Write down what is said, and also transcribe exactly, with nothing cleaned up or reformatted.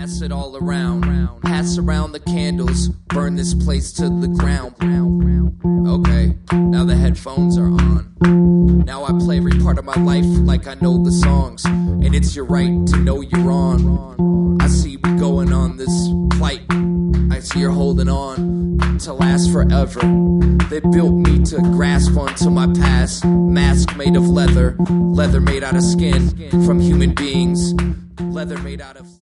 pass it all around. Pass around the candles, burn this place to the ground. Okay, now the headphones are on. Now I play every part of my life like I know the songs. And it's your right to know you're on. I see we going on this flight. I see you're holding on to last forever. They built me to grasp onto my past. Mask made of leather, leather made out of skin from human beings, leather made out of